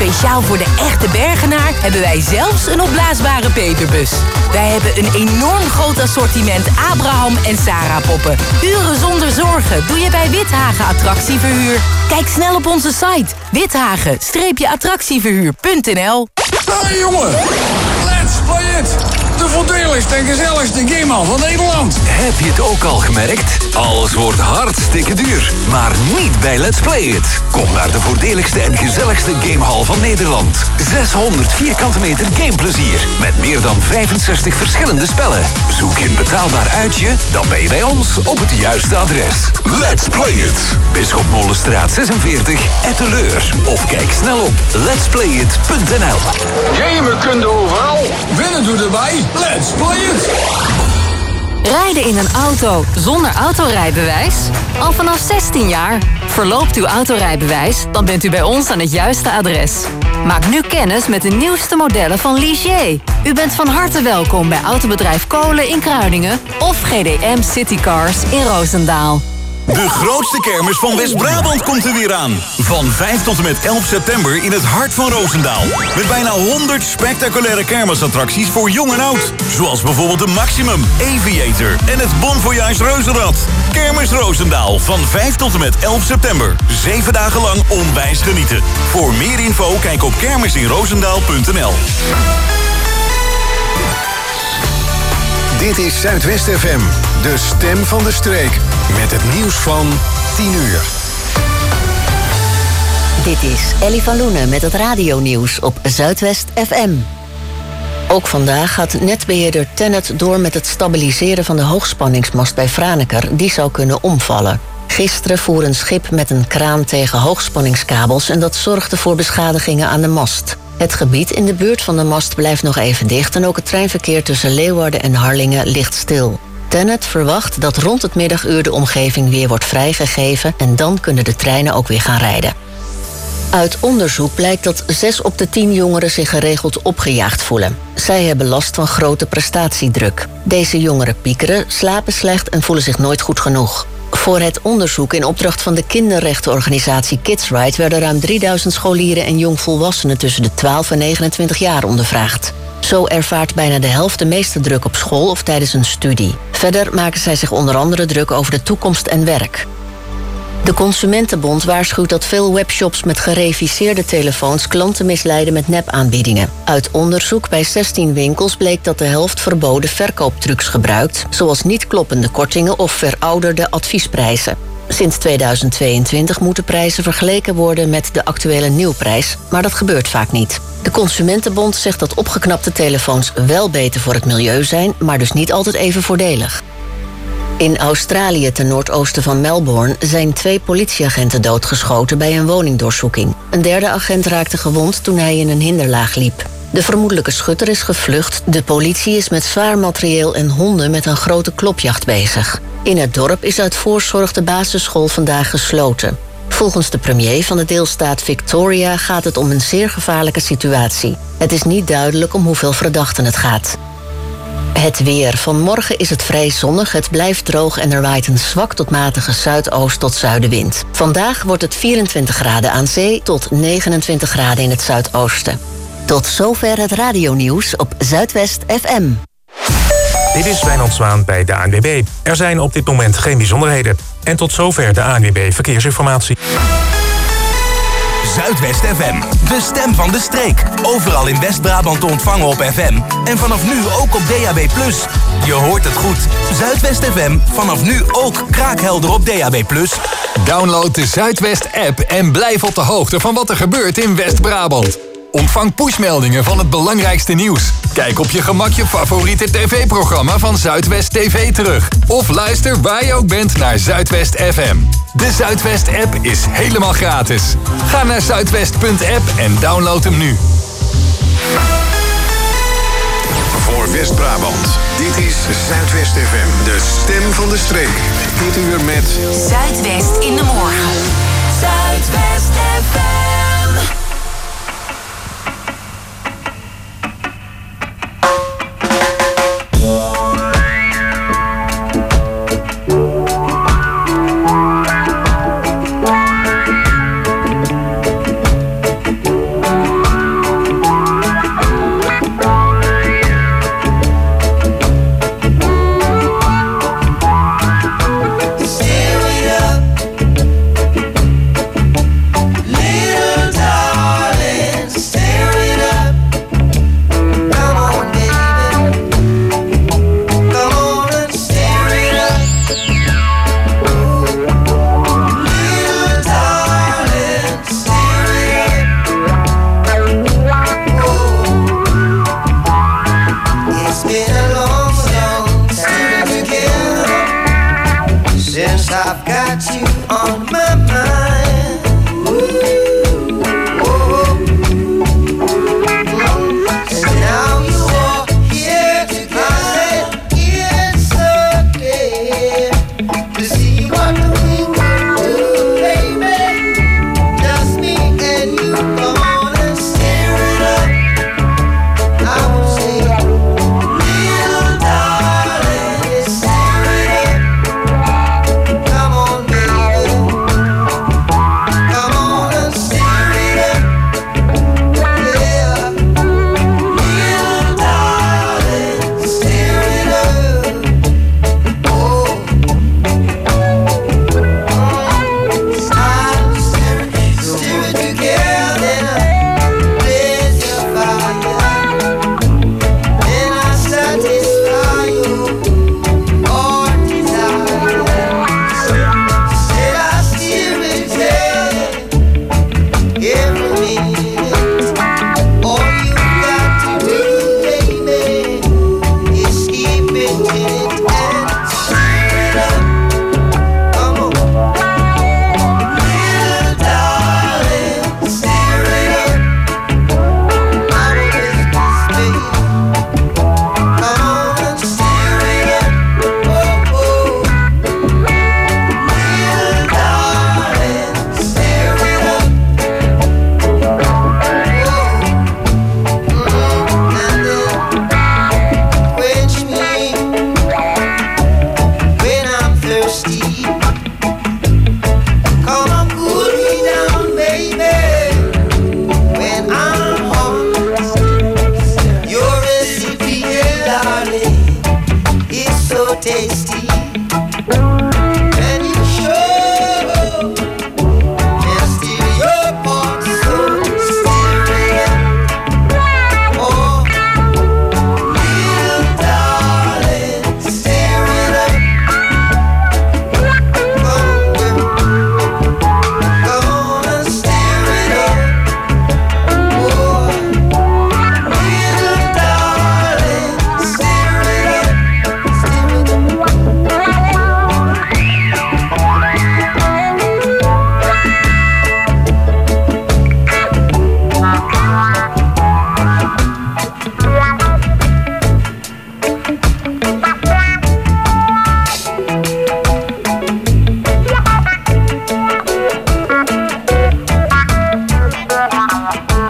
speciaal voor de echte Bergenaar hebben wij zelfs een opblaasbare peperbus. Wij hebben een enorm groot assortiment Abraham en Sarah poppen. Uren zonder zorgen doe je bij Withagen Attractieverhuur. Kijk snel op onze site withagen-attractieverhuur.nl. Hey jongen, let's play it! De voordeligste en gezelligste gamehal van Nederland. Heb je het ook al gemerkt? Alles wordt hartstikke duur. Maar niet bij Let's Play It. Kom naar de voordeligste en gezelligste gamehal van Nederland. 600 vierkante meter gameplezier. Met meer dan 65 verschillende spellen. Zoek je een betaalbaar uitje? Dan ben je bij ons op het juiste adres. Let's Play It. Bisschop Molenstraat 46, Etteleur. Of kijk snel op letsplayit.nl. Gamen kun je overal. Winnen doe erbij. Let's play it! Rijden in een auto zonder autorijbewijs? Al vanaf 16 jaar. Verloopt uw autorijbewijs? Dan bent u bij ons aan het juiste adres. Maak nu kennis met de nieuwste modellen van Ligier. U bent van harte welkom bij Autobedrijf Kolen in Kruiningen of GDM Citycars in Roosendaal. De grootste kermis van West-Brabant komt er weer aan. Van 5 tot en met 11 september in het hart van Roosendaal. Met bijna 100 spectaculaire kermisattracties voor jong en oud. Zoals bijvoorbeeld de Maximum, Aviator en het Bon Voyage Reuzenrad. Kermis Roosendaal van 5 tot en met 11 september. 7 dagen lang onwijs genieten. Voor meer info kijk op kermisinroosendaal.nl. Dit is Zuidwest FM, de stem van de streek. Met het nieuws van 10 uur. Dit is Ellie van Loenen met het radionieuws op Zuidwest FM. Ook vandaag gaat netbeheerder TenneT door met het stabiliseren van de hoogspanningsmast bij Franeker. Die zou kunnen omvallen. Gisteren voer een schip met een kraan tegen hoogspanningskabels en dat zorgde voor beschadigingen aan de mast. Het gebied in de buurt van de mast blijft nog even dicht en ook het treinverkeer tussen Leeuwarden en Harlingen ligt stil. TenneT verwacht dat rond het middaguur de omgeving weer wordt vrijgegeven en dan kunnen de treinen ook weer gaan rijden. Uit onderzoek blijkt dat 6 op de 10 jongeren zich geregeld opgejaagd voelen. Zij hebben last van grote prestatiedruk. Deze jongeren piekeren, slapen slecht en voelen zich nooit goed genoeg. Voor het onderzoek in opdracht van de kinderrechtenorganisatie Kids Right werden ruim 3000 scholieren en jongvolwassenen tussen de 12 en 29 jaar ondervraagd. Zo ervaart bijna de helft de meeste druk op school of tijdens een studie. Verder maken zij zich onder andere druk over de toekomst en werk. De Consumentenbond waarschuwt dat veel webshops met gereviseerde telefoons klanten misleiden met nepaanbiedingen. Uit onderzoek bij 16 winkels bleek dat de helft verboden verkooptrucs gebruikt, zoals niet kloppende kortingen of verouderde adviesprijzen. Sinds 2022 moeten prijzen vergeleken worden met de actuele nieuwprijs, maar dat gebeurt vaak niet. De Consumentenbond zegt dat opgeknapte telefoons wel beter voor het milieu zijn, maar dus niet altijd even voordelig. In Australië, ten noordoosten van Melbourne, zijn 2 politieagenten doodgeschoten bij een woningdoorzoeking. Een derde agent raakte gewond toen hij in een hinderlaag liep. De vermoedelijke schutter is gevlucht. De politie is met zwaar materieel en honden met een grote klopjacht bezig. In het dorp is uit voorzorg de basisschool vandaag gesloten. Volgens de premier van de deelstaat Victoria gaat het om een zeer gevaarlijke situatie. Het is niet duidelijk om hoeveel verdachten het gaat. Het weer. Vanmorgen is het vrij zonnig, het blijft droog en er waait een zwak tot matige zuidoost tot zuidenwind. Vandaag wordt het 24 graden aan zee tot 29 graden in het zuidoosten. Tot zover het radionieuws op Zuidwest FM. Dit is Wijnand Zwaan bij de ANWB. Er zijn op dit moment geen bijzonderheden. En tot zover de ANWB Verkeersinformatie. Zuidwest FM, de stem van de streek. Overal in West-Brabant te ontvangen op FM. En vanaf nu ook op DAB+. Je hoort het goed. Zuidwest FM, vanaf nu ook kraakhelder op DAB+. Download de Zuidwest-app en blijf op de hoogte van wat er gebeurt in West-Brabant. Ontvang pushmeldingen van het belangrijkste nieuws. Kijk op je gemak je favoriete tv-programma van Zuidwest TV terug. Of luister waar je ook bent naar Zuidwest FM. De Zuidwest-app is helemaal gratis. Ga naar zuidwest.app en download hem nu. Voor West-Brabant, dit is Zuidwest FM, de stem van de streek. Dit uur met Zuidwest in de morgen. Zuidwest FM.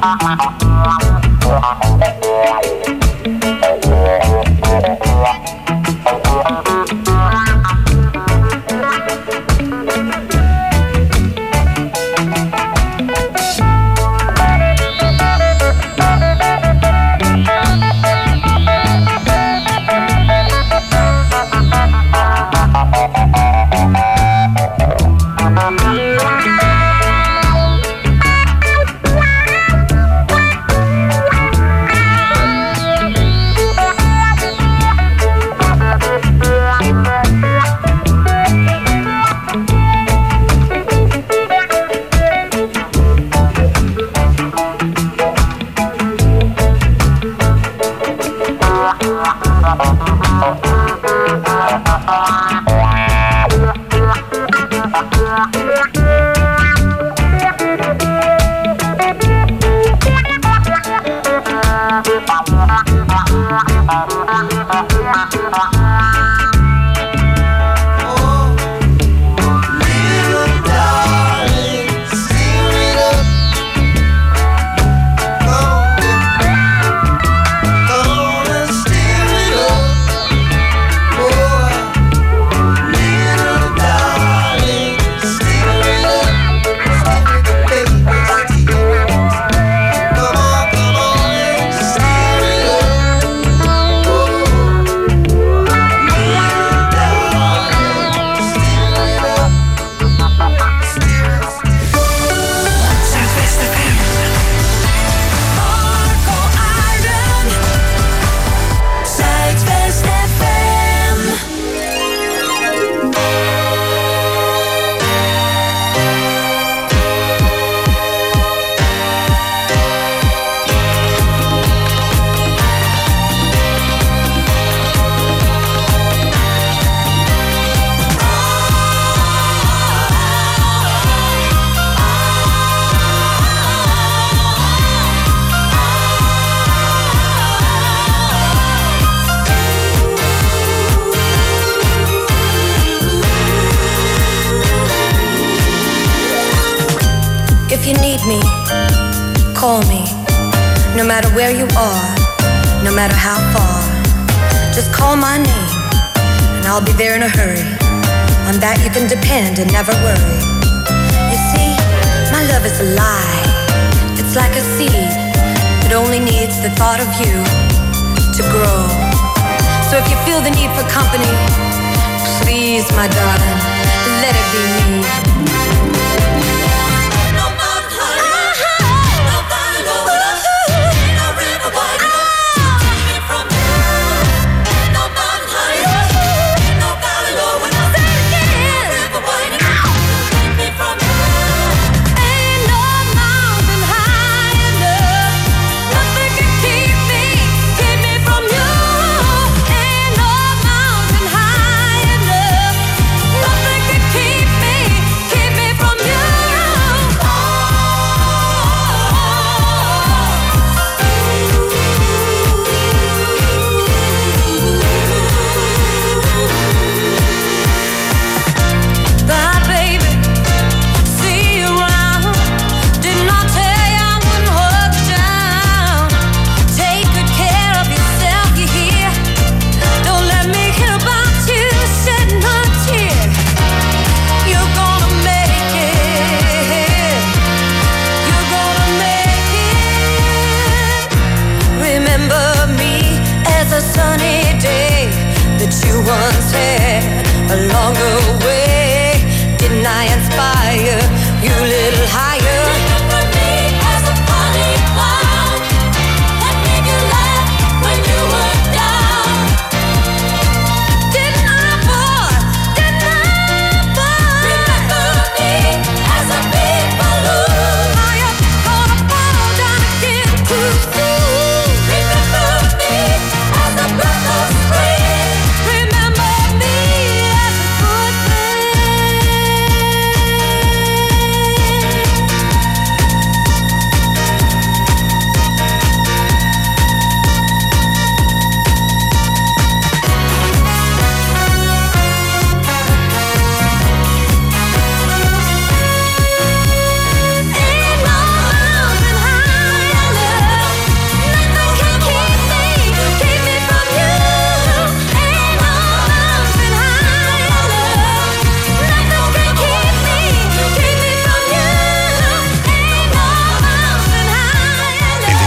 If you need me, call me. No matter where you are, no matter how far, just call my name and I'll be there in a hurry. On that you can depend and never worry. You see, my love is alive. It's like a seed. It only needs the thought of you to grow. So if you feel the need for company, please, my darling, let it be me. Keep me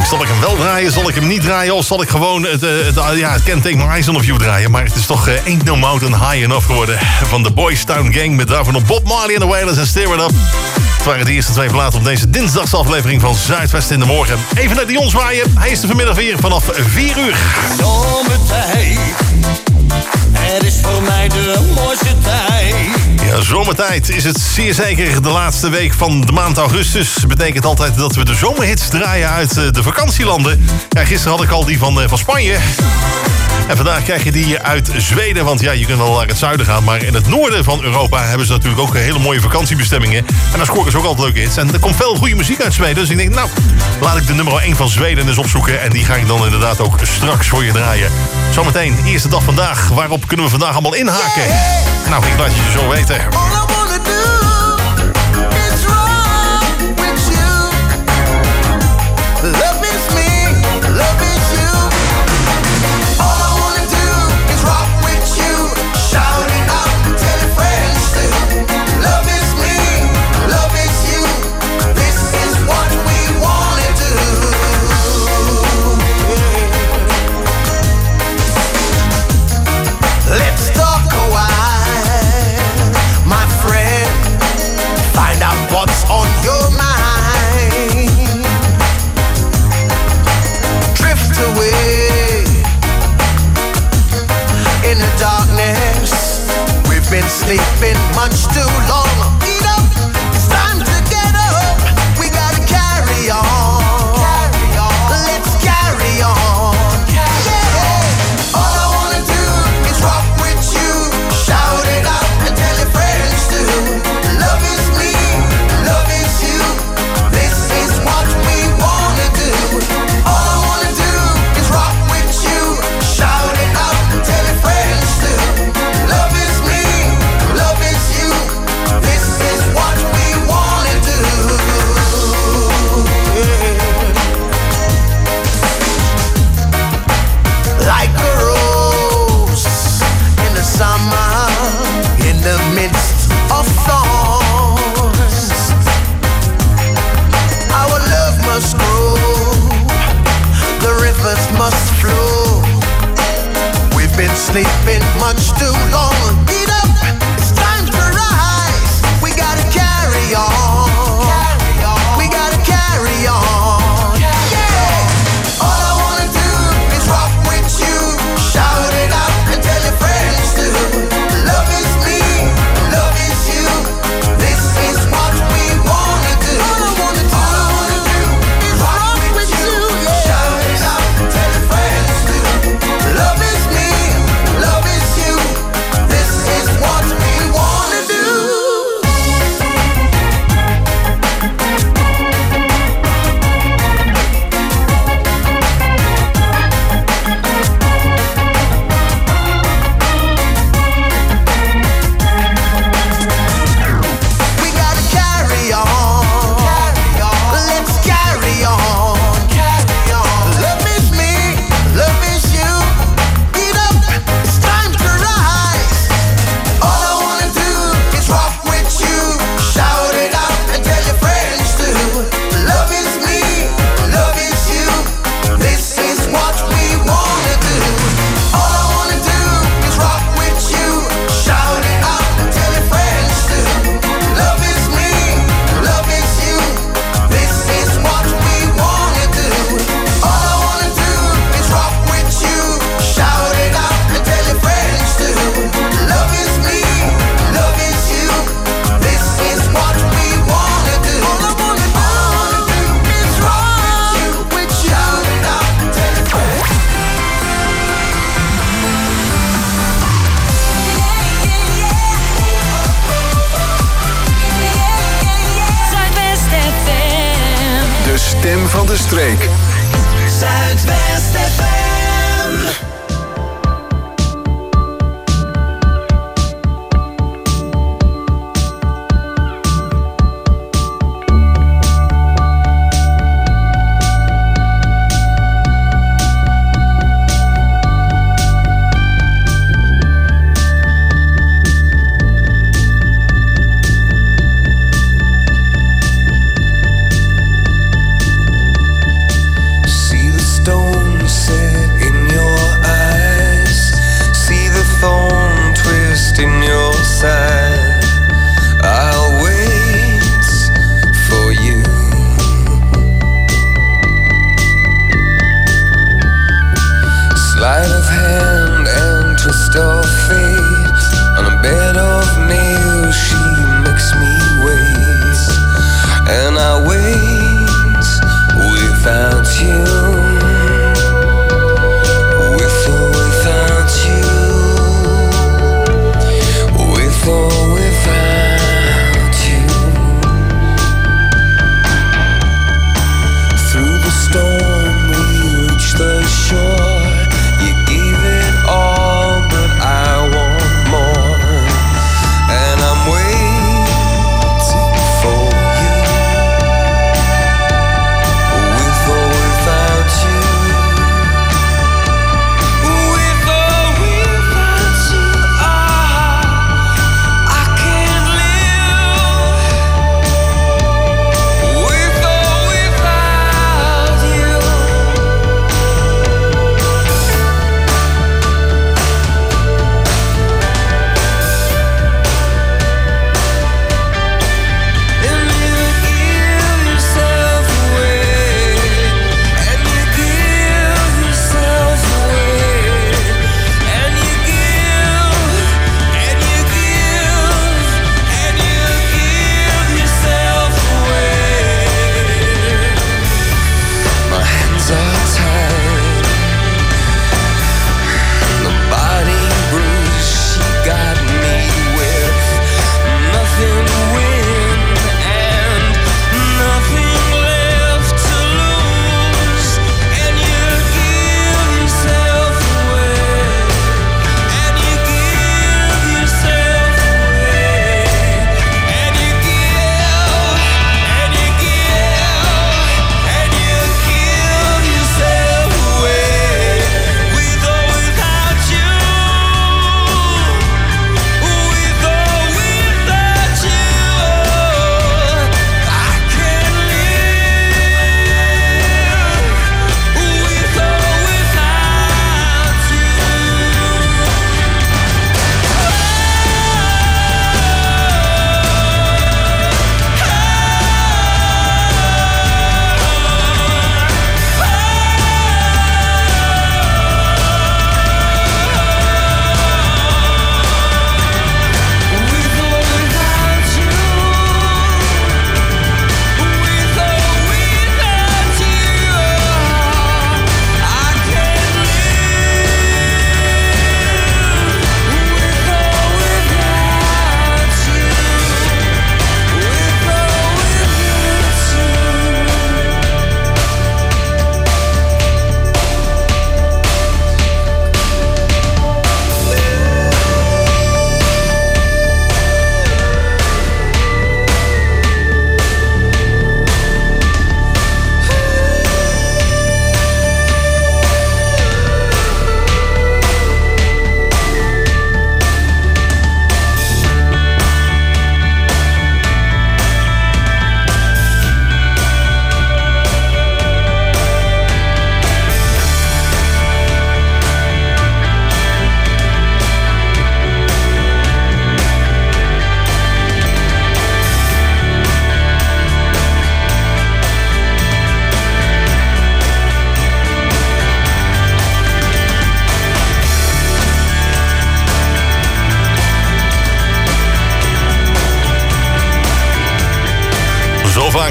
Zal ik hem wel draaien? Zal ik hem niet draaien? Of zal ik gewoon het Can't Take My Eyes On Of You draaien? Maar het is toch Ain't No Mountain High Enough geworden. Van de Boys Town Gang met daarvan nog Bob Marley en de Wailers en Stir It Up. Het waren de eerste 2 platen op deze dinsdagsaflevering van Zuidwest in de Morgen. Even naar Dion zwaaien. Hij is er vanmiddag weer vanaf 4 uur. Zomertijd, het is voor mij de mooiste tijd. Ja, zomertijd is het zeer zeker de laatste week van de maand augustus. Dat betekent altijd dat we de zomerhits draaien uit de vakantielanden. Ja, gisteren had ik al die van Spanje. En vandaag krijg je die uit Zweden. Want ja, je kunt wel naar het zuiden gaan. Maar in het noorden van Europa hebben ze natuurlijk ook hele mooie vakantiebestemmingen. En daar scoren ze ook altijd leuke hits. En er komt veel goede muziek uit Zweden. Dus ik denk, nou, laat ik de nummer 1 van Zweden eens opzoeken. En die ga ik dan inderdaad ook straks voor je draaien. Zometeen, eerste dag vandaag. Waarop kunnen we vandaag allemaal inhaken? Nou, ik laat je zo weten. Been sleeping much too long. Eat up, it's time to get up. We gotta carry on. Let's carry on. Yeah. All I wanna do is rock with you. Shout it out and tell your friends too. Love is me, love is you. This is what we wanna do. All I wanna do is rock with you. Shout it out and tell your friends too. Love is me. Love is you. This is what we wanna do. Like a rose in the summer, in the midst of thorns. Our love must grow. The rivers must flow. We've been sleeping much too long. Get up. It's time to rise. We gotta carry on. We gotta carry on. Yeah. All I wanna do is rock with you. Shout it out and tell your friends too. Love is me, love is you. This is what we wanna do. All I wanna do is rock with you. Shout it out and tell your friends too. Love is me, love is you. This is what we wanna do. We gotta carry on. Let's carry on. Love is me, love is you. Get up, it's time to rise. All I wanna do is rock with you. Shout it out and tell your friends too. Love is me, love is you. This is what we wanna do. All I wanna do is rock with you. Shout it out and tell your friends too. Love is me, love is you. This is what we wanna do. All I wanna do is rock with you. Shout it out and tell your friends too. Love is me, love is you. This is what we wanna do. All I wanna do is rock with you. Shout it out and tell your friends. Zuidwest FM. De stem van de streek. Zuidwest FM.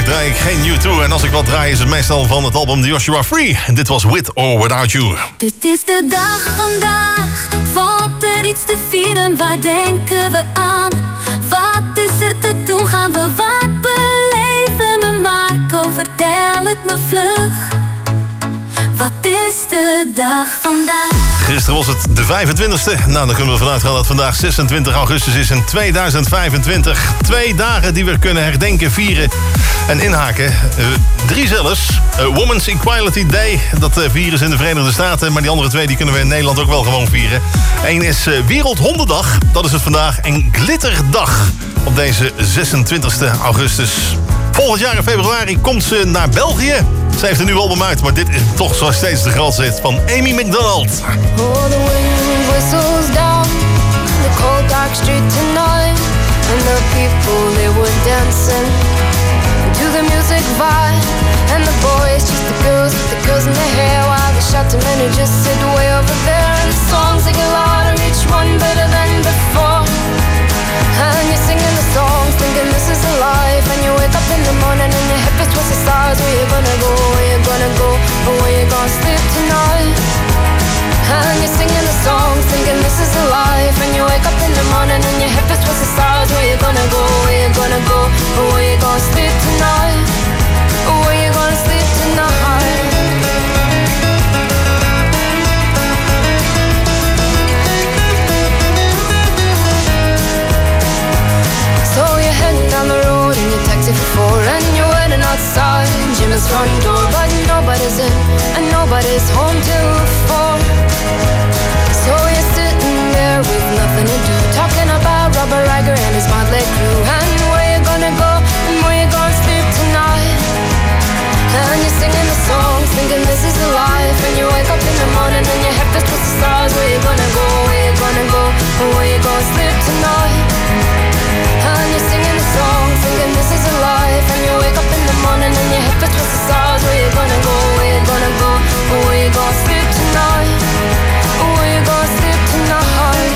draai ik geen U2. En als ik wat draai is het meestal van het album The Joshua Free. Dit was With or Without You. Dit is de dag vandaag, valt er iets te vieren, waar denken we aan? Wat is er te doen, gaan we wat beleven we? Marco, vertel het me vlug, wat is de dag vandaag? Gisteren was het de 25e. Nou, dan kunnen we vanuit gaan dat vandaag 26 augustus is in 2025. 2 dagen die we kunnen herdenken, vieren en inhaken. 3 zelfs. Women's Equality Day, dat vieren ze in de Verenigde Staten. Maar die andere 2 die kunnen we in Nederland ook wel gewoon vieren. 1 is Wereldhondendag, dat is het vandaag. En Glitterdag op deze 26e augustus. Volgend jaar in februari komt ze naar België. Ze heeft een nieuw album uit, maar dit is toch zo steeds de grootste hit van Amy Macdonald. Oh, the wind whistles down the cold dark street tonight, and the people they were dancing to the music vibe, and the boys just the girls in their hair, while the shouting men who just sit way over there, and the songs they get louder, each one better than before. And you're singing the songs, thinking this is a life. And you wake up in the morning and your hip is twisted sides. Where you gonna go, where you gonna go, or where you gonna sleep tonight? And you're singing the songs, thinking this is a life. And you wake up in the morning and your hip is twisted sides. Where you gonna go, where you gonna go, or where you gonna sleep tonight? Or where you gonna sleep tonight? So you're heading down the road in your taxi for 4, and you're waiting outside Jim's front door, but nobody's in and nobody's home till 4. So you're sitting there with nothing to do, talking about Robert Riger and his motley crew, and where you gonna go and where you gonna sleep tonight. And you're singing the songs, thinking this is the life. And you wake up in the morning and your head feels twisted stars. Where you gonna go, where you gonna go, or where you gonna sleep tonight? And you're singing the song, thinking this is a life. And you wake up in the morning and your head feels twisted stars. Where you gonna go, where you gonna go, or where you gonna sleep tonight? Or where you gonna sleep tonight?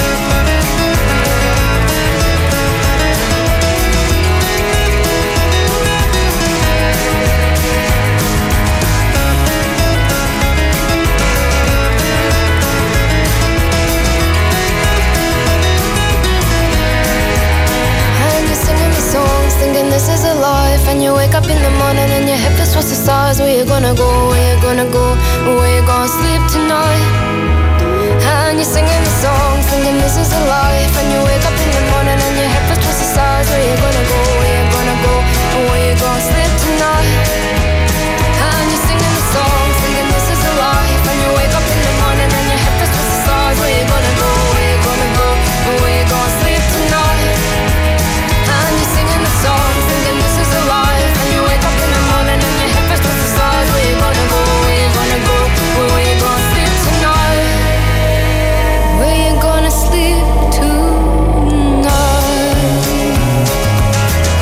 Thinking this is a life, and you wake up in the morning and your head feels towards the stars. Where you gonna go, where you gonna go, where you gonna sleep tonight? And you're singing the songs, thinking this is a life. And you wake up in the morning and your head feels towards the stars. Where you gonna go, where you gonna go, where you gonna sleep tonight? And you're singing the songs, thinking this is a life. And you wake up in the morning and your head feels towards the stars. Where you gonna go, where you gonna go, where you gonna sleep tonight? And you're singing the songs, thinking this is a life. And you wake up in the morning and your head feels towards the stars. Where you gonna go, where you gonna go, where you gonna sleep tonight? Where you gonna sleep tonight?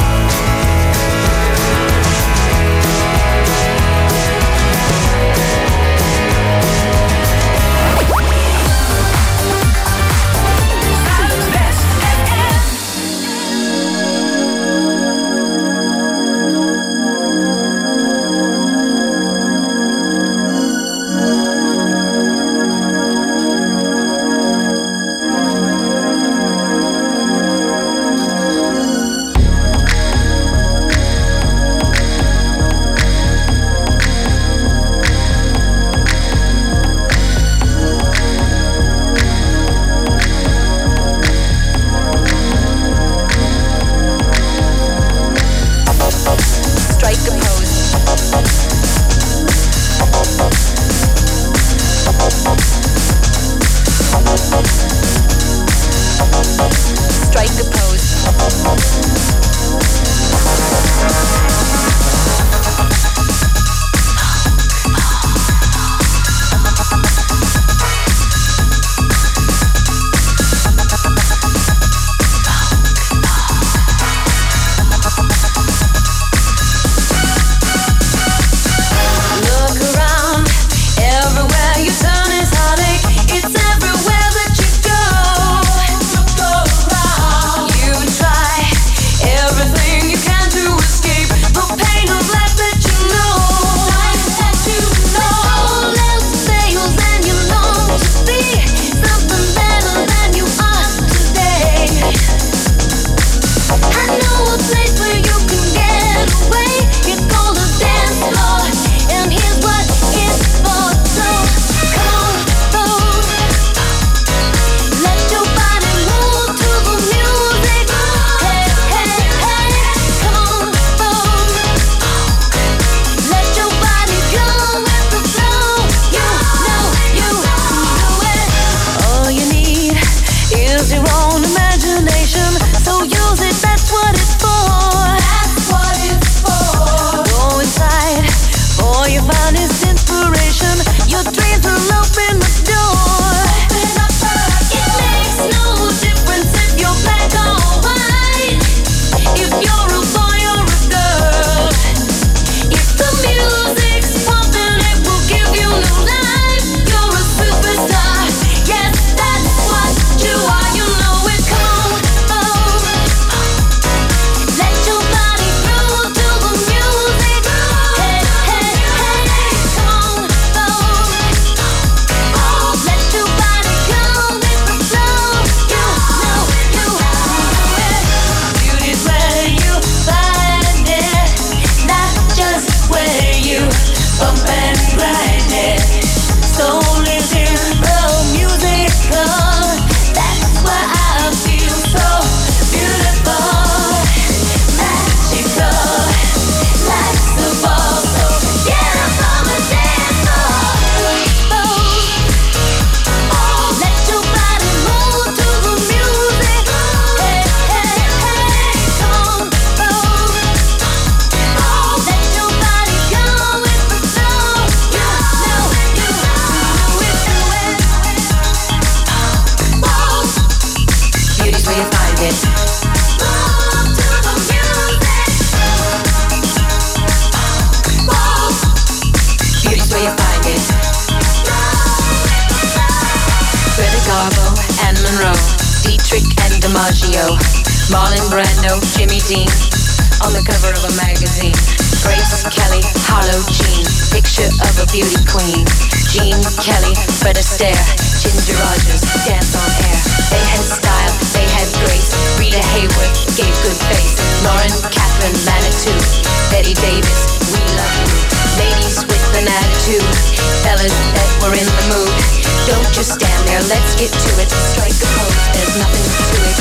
DiMaggio, Marlon Brando, Jimmy Dean, on the cover of a magazine. Grace Kelly, Harlow Jean, picture of a beauty queen. Jean Kelly, Fred Astaire, Ginger Rogers, dance on air. They had style, they had grace. Rita Hayworth gave good face. Lauren Catherine Manitou, Betty Davis, we love you. Ladies with an attitude, fellas that were in the mood. Don't just stand there, let's get to it. Strike a pose, there's nothing to it.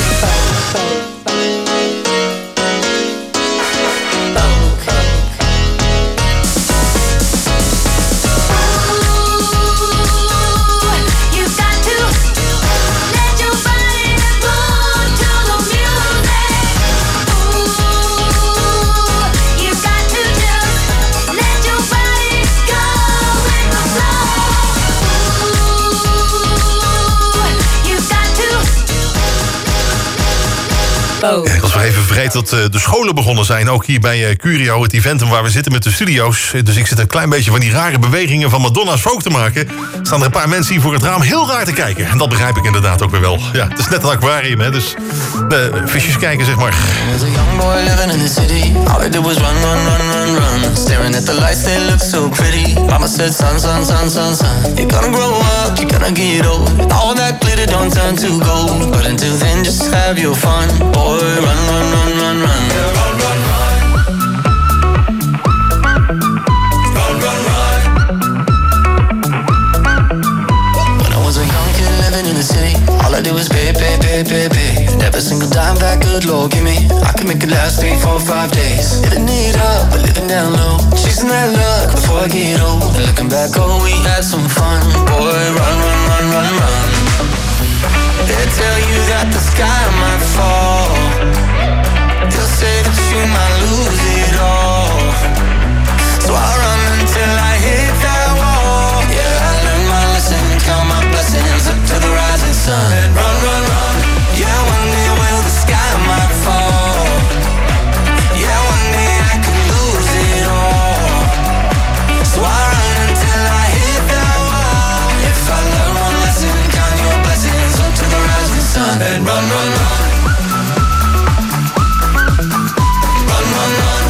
Ik was nog even vergeten dat de scholen begonnen zijn. Ook hier bij Curio, het eventum waar we zitten met de studio's. Dus ik zit een klein beetje van die rare bewegingen van Madonna's Vogue te maken. Er staan er een paar mensen hier voor het raam heel raar te kijken. En dat begrijp ik inderdaad ook weer wel. Ja, het is net een aquarium, hè. Dus visjes kijken, zeg maar. There's a young boy living in the city. All I did was run, run, run, run, run. Staring at the lights, they look so pretty. Mama said, son, son, son, son, son. You're gonna grow up, you're gonna get old. All that glitter don't turn to gold. But until then, just have your fun. Boy, run, run, run, run, run. Yeah, run, run, run. Run, run, run. When I was a young kid living in the city, all I did was pay, pay, pay, pay, pay. And every single dime that good Lord give me, I could make it last 3, 4, 5 days. Living it up, but living down low. Chasing that luck before I get old. And looking back, oh, we had some fun. Boy, run, run, run, run, run. They tell you that the sky might fall. They'll say that you might lose it all. So I run until I hit that wall. Yeah, I learned my lesson, count my blessings up to the rising sun. And run, run, run. Yeah, one day will the sky might fall. Yeah, one day I could lose it all. So I run until I hit that wall. If I learn one lesson, count your blessings up to the rising sun. And run, run, run. Run, run, run.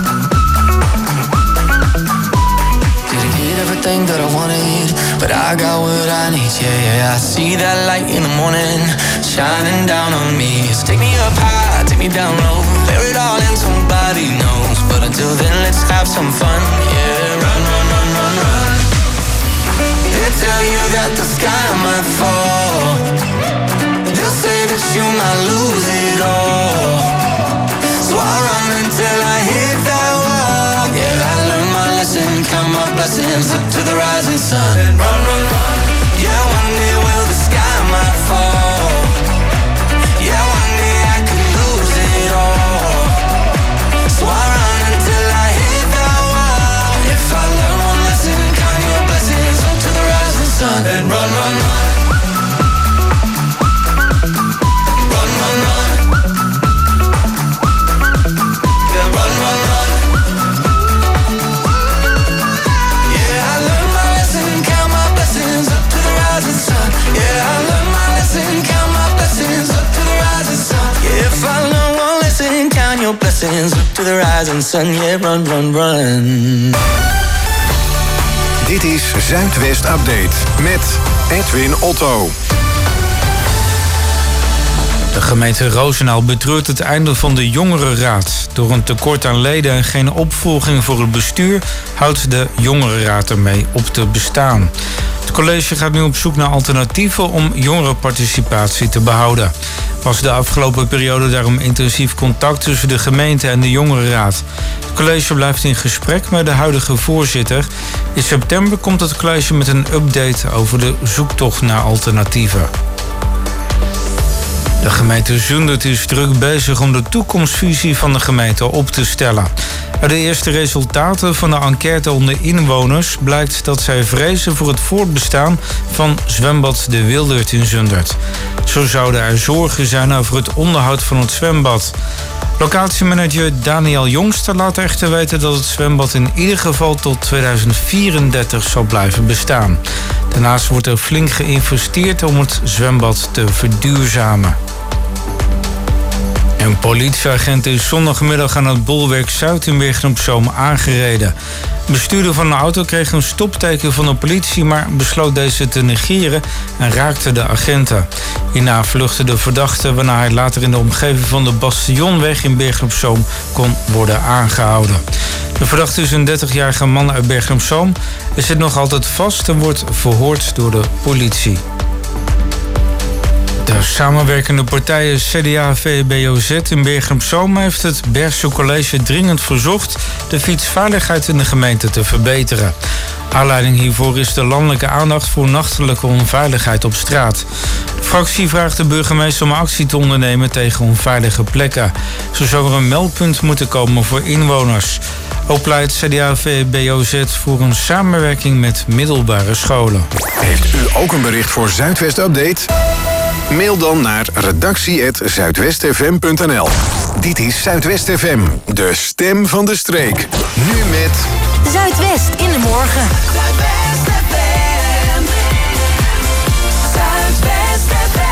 Didn't get everything that I wanted, but I got what I need, yeah, yeah. I see that light in the morning, shining down on me. So take me up high, take me down low, bear it all in, somebody knows. But until then, let's have some fun, yeah. Run, run, run, run, run. They tell you that the sky might fall. They'll say that you might lose it all. So I run until I hit that wall. Yeah, I learned my lesson, count my blessings up to the rising sun. And run, run, run. Yeah, one day will the sky might fall. Yeah, one day I could lose it all. So I run until I hit that wall. If I learn one lesson, count your blessings up to the rising sun. And run, run, run. Run, run, run. Yeah, run, run, run. Yeah, I learned my lesson, count my blessings up to the rising sun. Yeah, I learned my lesson, count my blessings up to the rising sun. Yeah, if I learn one lesson, count your blessings up to the rising sun. Yeah, run, run, run. Dit is Zuidwest Update met Edwin Otto. De gemeente Roosendaal betreurt het einde van de jongerenraad. Door een tekort aan leden en geen opvolging voor het bestuur houdt de jongerenraad ermee op te bestaan. Het college gaat nu op zoek naar alternatieven om jongerenparticipatie te behouden. Er was de afgelopen periode daarom intensief contact tussen de gemeente en de jongerenraad. Het college blijft in gesprek met de huidige voorzitter. In september komt het college met een update over de zoektocht naar alternatieven. De gemeente Zundert is druk bezig om de toekomstvisie van de gemeente op te stellen. Uit de eerste resultaten van de enquête onder inwoners blijkt dat zij vrezen voor het voortbestaan van zwembad De Wildert in Zundert. Zo zouden er zorgen zijn over het onderhoud van het zwembad. Locatiemanager Daniel Jongster laat echter weten dat het zwembad in ieder geval tot 2034 zal blijven bestaan. Daarnaast wordt er flink geïnvesteerd om het zwembad te verduurzamen. Een politieagent is zondagmiddag aan het Bolwerk Zuid in Bergen op Zoom aangereden. De bestuurder van de auto kreeg een stopteken van de politie, maar besloot deze te negeren en raakte de agenten. Hierna vluchtte de verdachte, waarna hij later in de omgeving van de Bastionweg in Bergen op Zoom kon worden aangehouden. De verdachte is een 30-jarige man uit Bergen op Zoom. Hij zit nog altijd vast en wordt verhoord door de politie. De samenwerkende partijen CDA, VBOZ in Bergen op Zoom heeft het Bergse College dringend verzocht de fietsveiligheid in de gemeente te verbeteren. Aanleiding hiervoor is de landelijke aandacht voor nachtelijke onveiligheid op straat. De fractie vraagt de burgemeester om actie te ondernemen tegen onveilige plekken. Zo zou er een meldpunt moeten komen voor inwoners. Ook pleit CDA-VBOZ voor een samenwerking met middelbare scholen. Heeft u ook een bericht voor Zuidwest Update? Mail dan naar redactie@zuidwestfm.nl. Dit is Zuidwest FM, de stem van de streek. Nu met Zuidwest in de morgen. Zuidwest FM. Zuidwest FM.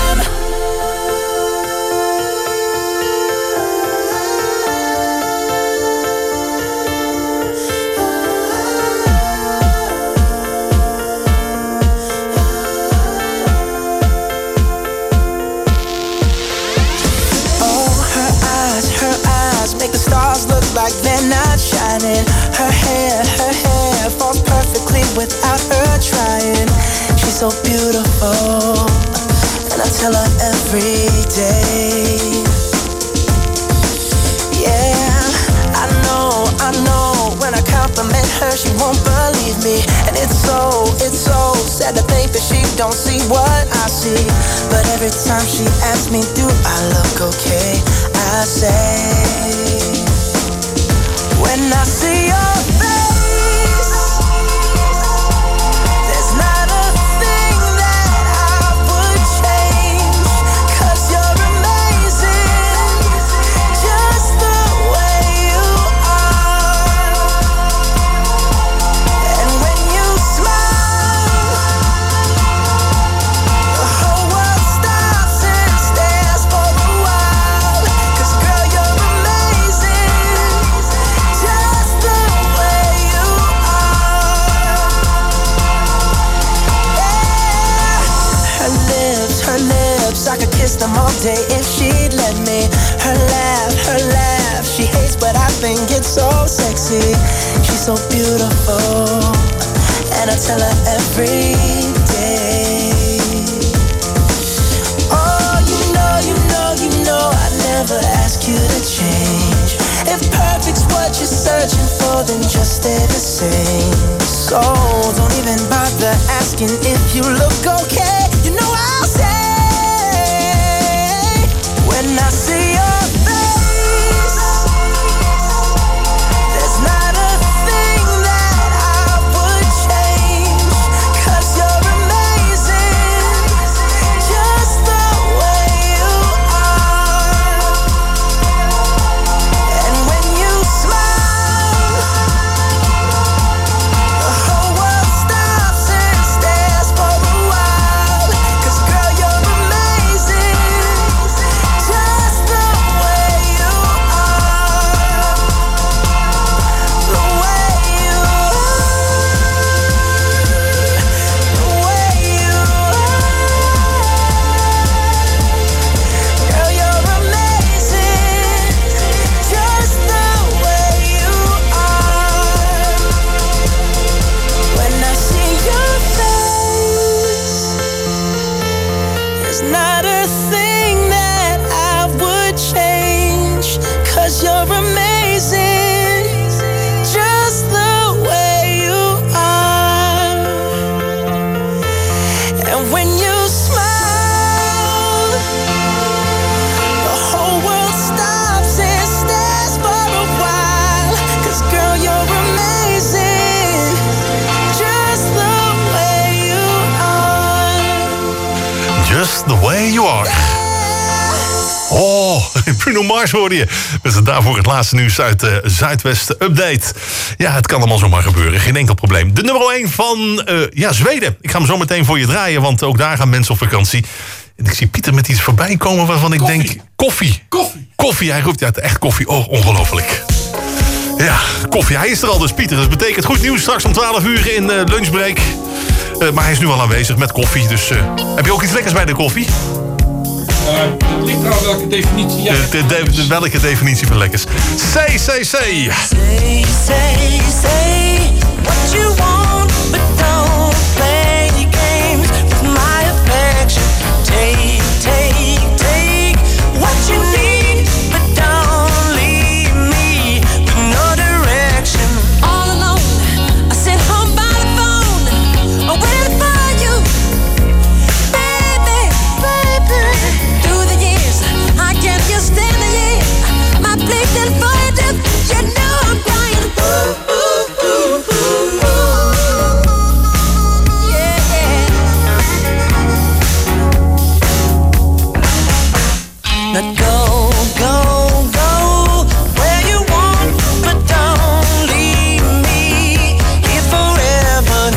Make the stars look like they're not shining. Her hair falls perfectly without her trying. She's so beautiful, and I tell her every day. Yeah, I know, when I compliment her, she won't believe me. And it's so sad to think that she don't see what I see. But every time she asks me, do I look okay? I say, when I see your face, there's not a thing that I would change. 'Cause you're amazing, just the way you are. And when you smile, the whole world stops and stares for a while. 'Cause girl, you're amazing, just the way you are. Yeah. Her lips, I could kiss them all day if she'd let me. Her laugh, she hates but I think it's so sexy. She's so beautiful, and I tell her every day. Oh, you know, I never ask you to change. If perfect's what you're searching for, then just stay the same. So don't even bother asking if you look okay. You know I'll say, when I see your face, there's not a thing that I would change. 'Cause you're amazing, just the way you are. And when you smile, the whole world stops and stares for a while. 'Cause girl, you're amazing, just the Just the way you are. Oh, Bruno Mars hoorde je. Met daarvoor het laatste nieuws uit de Zuidwest Update. Ja, het kan allemaal zomaar gebeuren. Geen enkel probleem. De nummer 1 van Zweden. Ik ga hem zo meteen voor je draaien, want ook daar gaan mensen op vakantie. En ik zie Pieter met iets voorbij komen waarvan ik denk... Koffie, hij roept echt koffie. Oh, ongelooflijk. Ja, koffie. Hij is er al dus, Pieter. Dat betekent goed nieuws straks om 12 uur in lunchbreak. Maar hij is nu al aanwezig met koffie. Dus heb je ook iets lekkers bij de koffie? Het ligt er al welke definitie jij hebt. Welke definitie van lekkers? Say. Say what you want, but don't play games with my affection. Take what you need, but don't leave me with no direction. All alone, I sit home by the phone, waiting for you, baby. Through the years, I can't just stand the year. My place and fire, you know I'm crying. Now go where you want, but don't leave me here forever.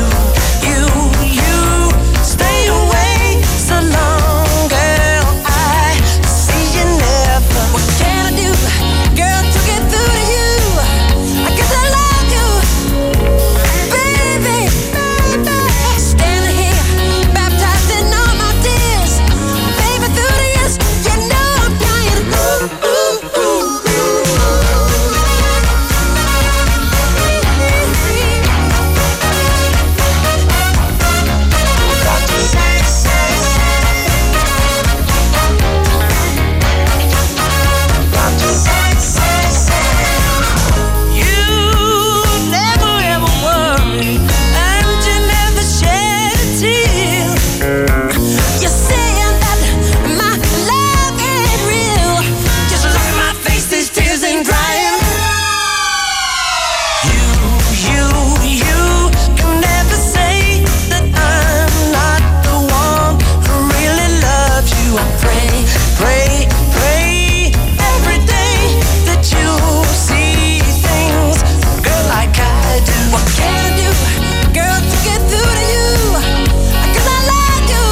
You stay away so long, girl. I see you never. What can I do, girl, to get through to you? I guess I love you, baby. Standing here, baptized in all my tears, baby. Through the years, you know I'm crying. You never ever worry, and you never shed a tear. You're saying that my love ain't real. Just look at my face, these tears ain't drying. You can never say that I'm not the one who really loves you. I pray every day that you see things, girl, like I do. What can I do, girl, to get through to you? 'Cause I love you,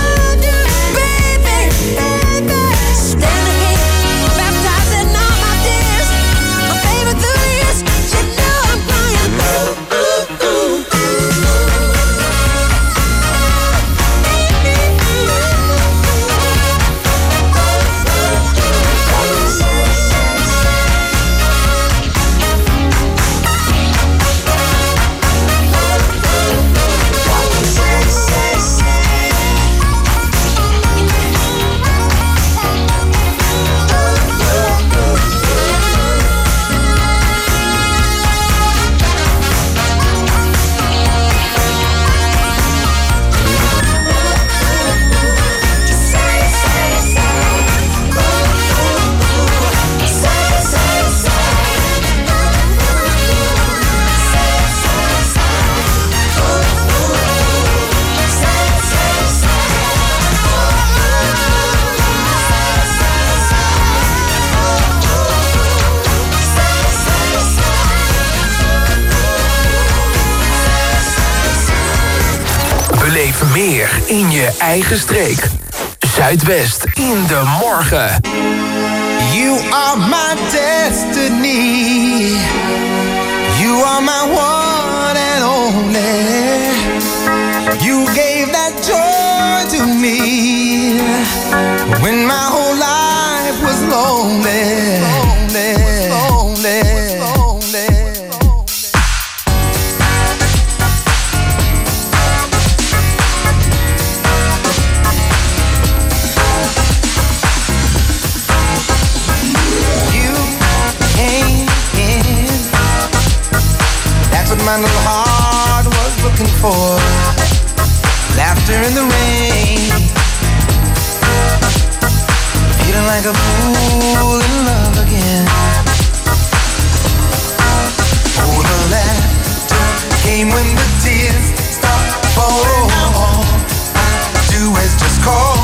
baby. Standing here, baptized in all my tears, my baby, through the years, you know I'm crying. Beleef meer in je eigen streek. Zuidwest in de morgen. You are my destiny. You are my one and only. You gave that joy to me when my whole life was lonely. My little heart was looking for laughter in the rain, feeling like a fool in love again. Oh, the laughter came when the tears stopped falling. All I do is just call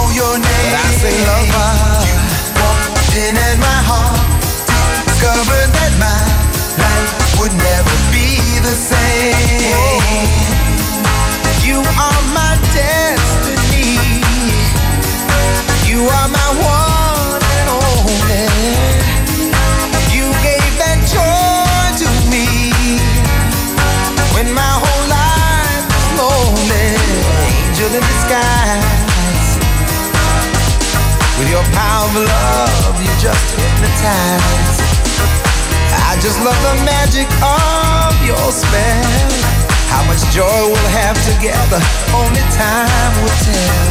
in disguise. With your power of love, you just hypnotize. I just love the magic of your spell. How much joy we'll have together, only time will tell.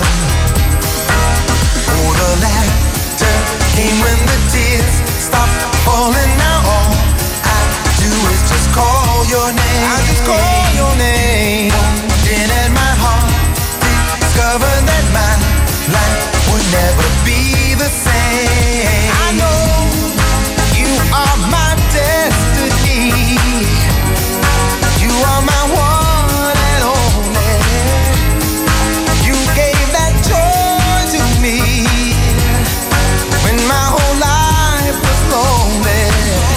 Oh, the laughter came when the tears stopped falling. Now all I do is just call your name. I just call your name. Then at my heart, discover that my life would never be the same. I know you are my destiny. You are my one and only. You gave that joy to me when my whole life was lonely.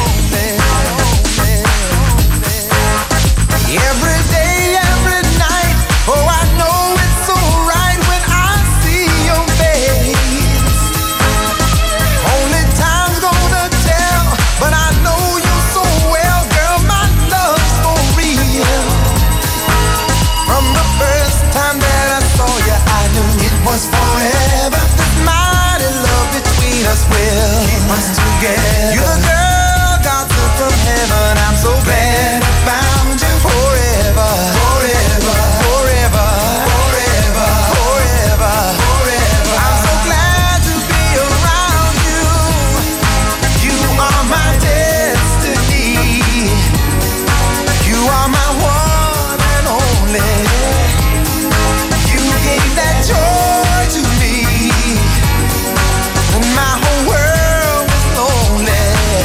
Every day, every night, oh, I know it's so right when I see your face. Only time's gonna tell, but I know you so well, girl, my love's for real. From the first time that I saw you, I knew it was forever. This mighty love between us will keep us together. You're the girl God sent from heaven. I'm so glad I found you. Forever, forever, forever, forever, forever, forever. I'm so glad to be around you. You are my destiny. You are my one and only. You gave that joy to me when my whole world was lonely.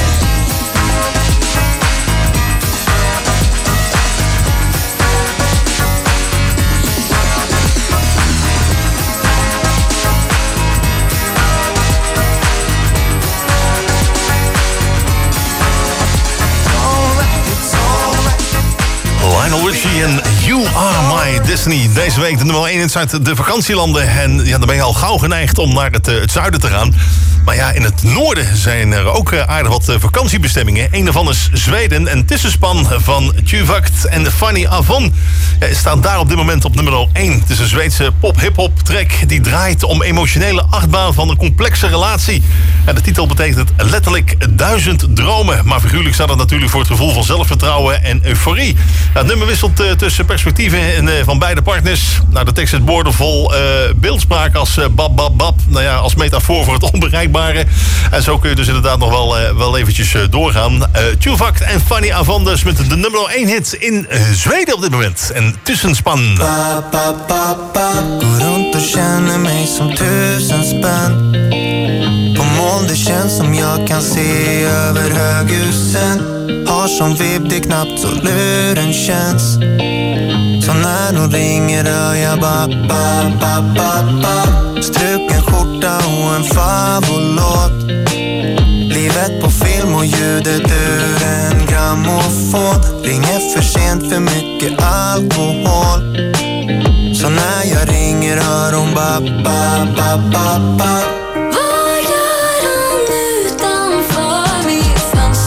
Lionel Richie en You Are My Destiny. Deze week de nummer 1 in de vakantielanden. En ja, dan ben je al gauw geneigd om naar het zuiden te gaan. Maar ja, in het noorden zijn er ook aardig wat vakantiebestemmingen. Een daarvan is Zweden. En Tissenspan van Tjuvakt en Fanny Avon staat daar op dit moment op nummer 1. Het is een Zweedse pop-hip-hop track die draait om emotionele achtbaan van een complexe relatie. Ja, de titel betekent letterlijk 1000 dromen. Maar figuurlijk staat het natuurlijk voor het gevoel van zelfvertrouwen en euforie. Het nummer wisselt tussen perspectieven van beide partners. Nou, de tekst is boordevol beeldspraak als bab, bab, bab. Nou ja, als metafoor voor het onbereikbare. En zo kun je dus inderdaad nog wel eventjes doorgaan. Tjuvakt en Fanny Avon dus met de nummer 1 hit in Zweden op dit moment. En Tissenspan. Går runt och känner mig som 1000 spänn. På moln det känns som jag kan se över höghusen. Har som vibb det knappt så luren känns. Så när hon ringer hör jag ba, ba, ba, ba, ba. Struken skjorta och en favorit. Livet på film och ljudet ur en grammofon. Ringer för sent för mycket alkohol. Så när jag ringer hör hon ba, ba, ba, ba, ba. Vad gör han utanför mitt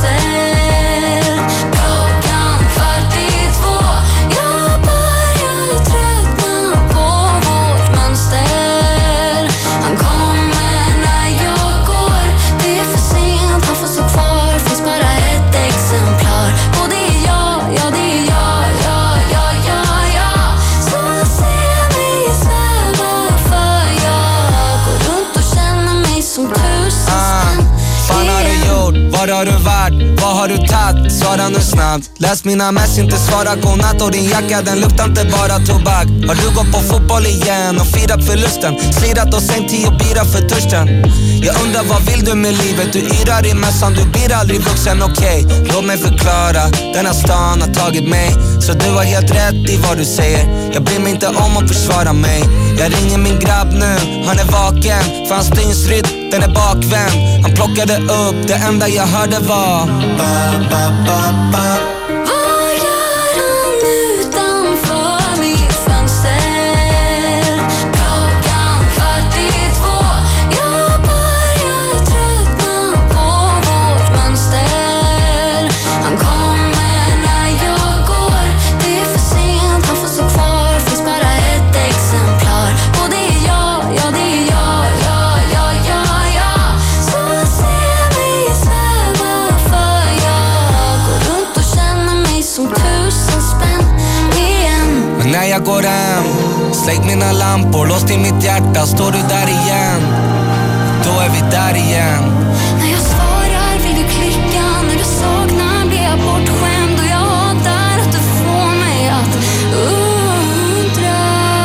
fönster? Klockan 42. Jag börjar tröttna på vårt mönster. Han kommer när jag går. Det är för sent, han får stå kvar. Finns bara ett exemplar. Och det är jag, ja det är jag, ja, ja, ja, ja. Så se mig sväva för jag går runt och känner mig som 1000 spänn. Fan har du gjort? Vad har du varit? Vad har du tagit? Svara nu snabbt. Läs mina mess, inte svara godnatt. Och din jacka den luktar inte bara tobak. Har du gått på fotboll igen och firat förlusten? Slirat och sänkt 10 bira för törsten. Jag undrar vad vill du med livet? Du yrar i mässan, du blir aldrig vuxen, okej. Låt mig förklara, den här stan har tagit mig. Så du har helt rätt i vad du säger. Jag bryr mig inte om att försvara mig. Jag ringer min grabb nu, han är vaken. För hans dygnsrytm, den är bakvänd. Han plockade upp, det enda jag hörde var ba, ba, ba, ba. Vad gör han utanför mitt fönster? Klockan 42. Jag börjar tröttna på vårt mönster. Han kommer när jag går. Det är för sent, han får stå kvar. Finns bara ett exemplar. fram. Släck mina lampor, låst in mitt hjärta. Står du där igen? Då är vi där igen. När jag svarar vill du klicka. När du saknar blir jag bortskämd. Och jag hatar att du får mig att undra.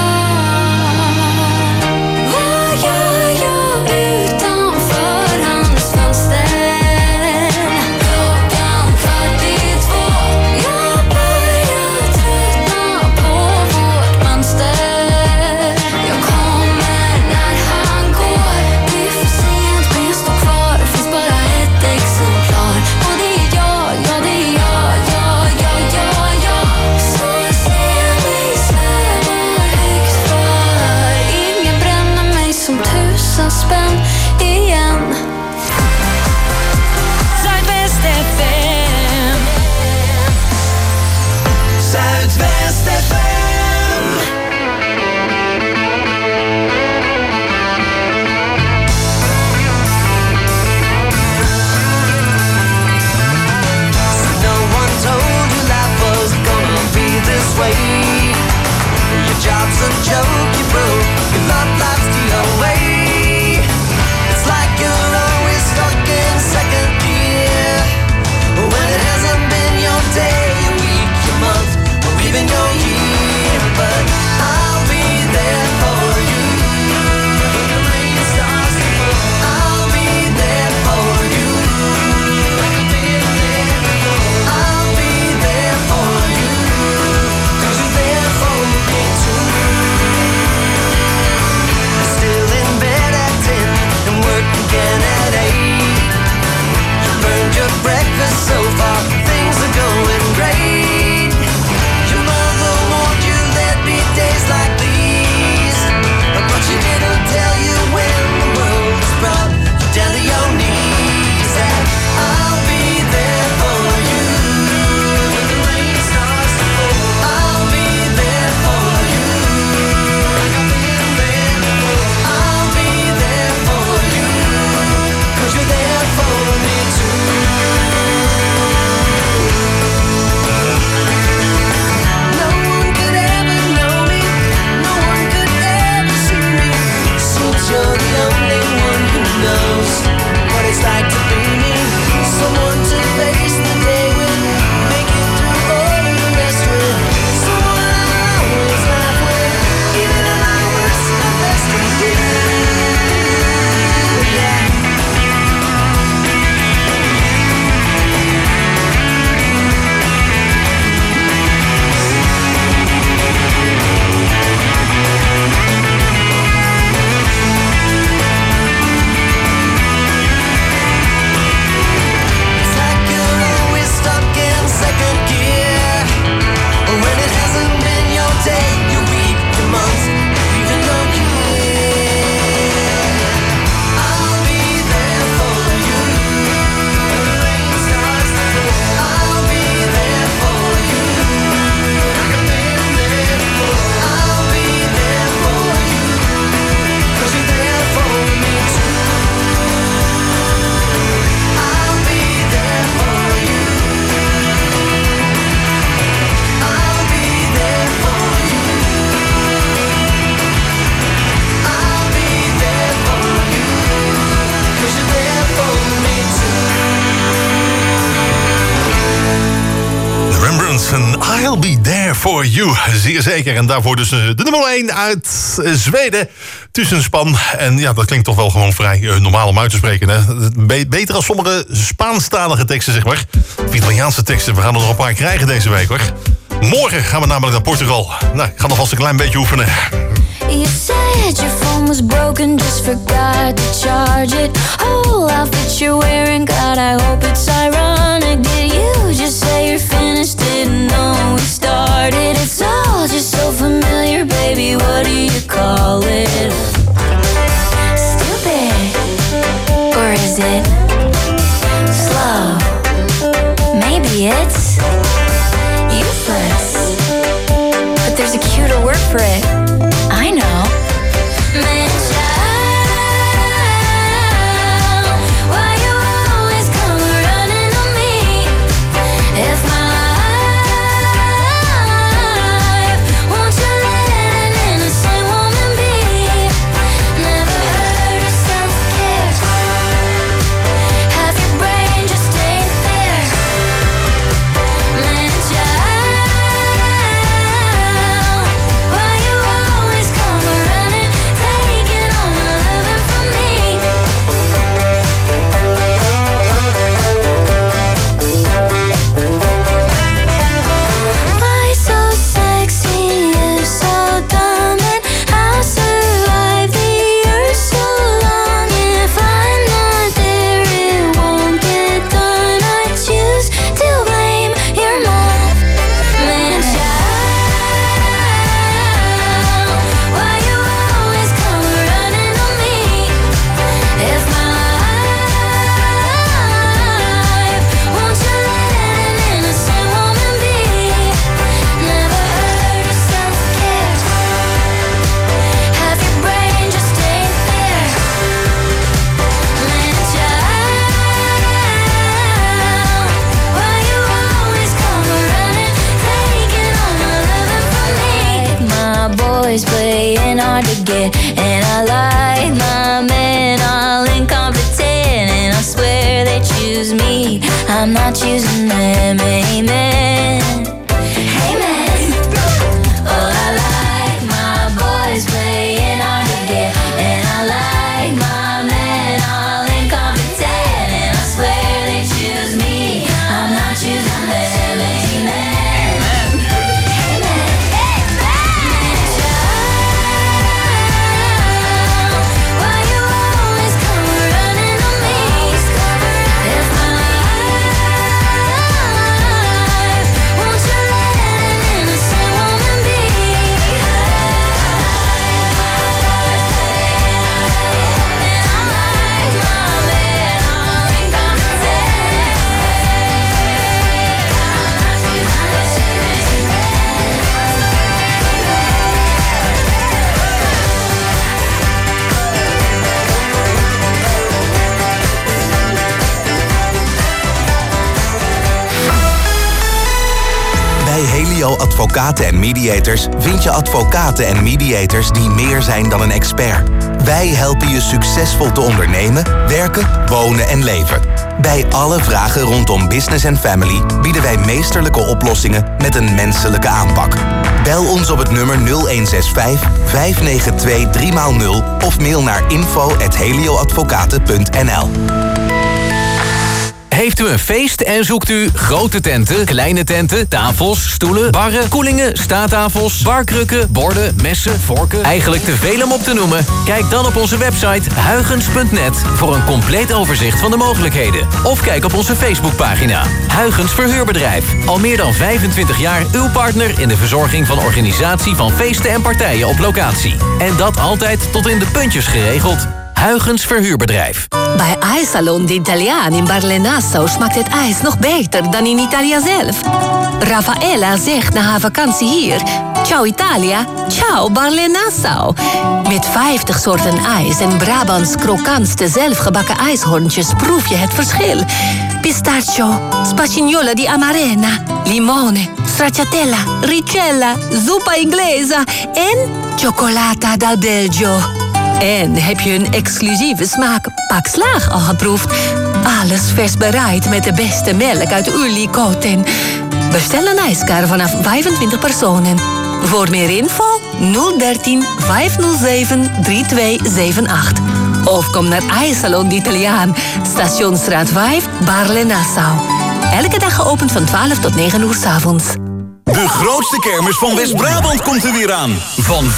Vad gör jag utanför hans fönster? Klockan 42. Jag börjar tröttna på vårt mönster. Jag kommer när han går. Det är för sent men jag står kvar. Finns bara ett exemplar. Och det är jag, ja det är jag, ja. Så se mig sväva högt för. Ingen bränner mig som 1000 spänn igen. Zuidwest FM. Zuidwest FM. No one told you life was gonna be this way. Your job's a joke, you broke. Your love life's the away. It's like you're always stuck in second gear. When it hasn't been your day, your week, your month, or even your year. But I'll be there for you. When the rain starts to fall, I'll be there for you. Like I've been there before. I'll be there for you. 'Cause you're there for me too. Still in bed at 10 and work again at 8. You burned your breakfast so far, things are going great. Your mother warned you there'd be days like these, but she didn't tell you when the world was brought you down to your knees. And I'll be there for you. When the rain starts to fall, I'll be there for you. Like I've been there before. I'll be there for you. 'Cause you're there for me too. No one could ever know me. No one could ever see me. Since you're the only one who knows what it's like to be me. Someone to face the day with, make it through all of the rest with. Someone I always laugh with, even at my worst, the best with you. Yeah. It's like you're always stuck in second gear. When it hasn't been your day, your week, your month, even your year. I'll be there for you. When the rain starts to fall, I'll be there for you. Like I've been there before. I'll be there for you. 'Cause you're there for me too. I'll be there for you. I'll be there for you. I'll be there for you. 'Cause you're there for me too. The Rembrandts en I'll Be There For You. Zeer zeker. En daarvoor dus de nummer 1 uit Zweden. Tussenspan. En ja, dat klinkt toch wel gewoon vrij normaal om uit te spreken. Hè? Beter dan sommige Spaanstalige teksten, zeg maar. Of Italiaanse teksten. We gaan er nog een paar krijgen deze week, hoor. Morgen gaan we namelijk naar Portugal. Nou, ik ga nog vast een klein beetje oefenen. You said your phone was broken, just forgot to charge it. Oh, outfit you're wearing, God, I hope it's ironic. Did you just say you're finished? Didn't know we started. It's all just so familiar, baby. What do you call it? Stupid, or is it slow? Maybe it's useless, but there's a cuter word for it. I know. Man, child, why you always come running on me? If my life won't you let boys playing hard to get. And I like my men all incompetent. And I swear they choose me, I'm not choosing them. Amen. Amen. Oh, I like my boys playing hard to get. And I like my men all incompetent. And I swear they choose me, I'm not choosing them. Amen. Helio Advocaten en Mediators vind je advocaten en mediators die meer zijn dan een expert. Wij helpen je succesvol te ondernemen, werken, wonen en leven. Bij alle vragen rondom business en family bieden wij meesterlijke oplossingen met een menselijke aanpak. Bel ons op het nummer 0165 592 3x0 of mail naar info@helioadvocaten.nl. Heeft u een feest en zoekt u grote tenten, kleine tenten, tafels, stoelen, barren, koelingen, staattafels, barkrukken, borden, messen, vorken? Eigenlijk te veel om op te noemen? Kijk dan op onze website huygens.net voor een compleet overzicht van de mogelijkheden. Of kijk op onze Facebookpagina. Huygens Verhuurbedrijf. Al meer dan 25 jaar uw partner in de verzorging van organisatie van feesten en partijen op locatie. En dat altijd tot in de puntjes geregeld. Huygens Verhuurbedrijf. Bij IJssalon de Italiaan in Barle-Nassau smaakt het ijs nog beter dan in Italië zelf. Raffaella zegt na haar vakantie hier: ciao Italia, ciao Barle-Nassau. Met 50 soorten ijs en Brabants krokantste zelfgebakken ijshorntjes proef je het verschil. Pistachio, spagnola di amarena, limone, stracciatella, ricella, zuppa inglesa en cioccolata dal Belgio. En heb je een exclusieve smaak Pak Slaag al geproefd? Alles vers bereid met de beste melk uit Ullicoten. Bestel een ijskar vanaf 25 personen. Voor meer info 013 507 3278. Of kom naar IJssalon d'Italiaan, Stationsstraat 5, Barle-Nassau. Elke dag geopend van 12 tot 9 uur 's avonds. De grootste kermis van West-Brabant komt er weer aan. Van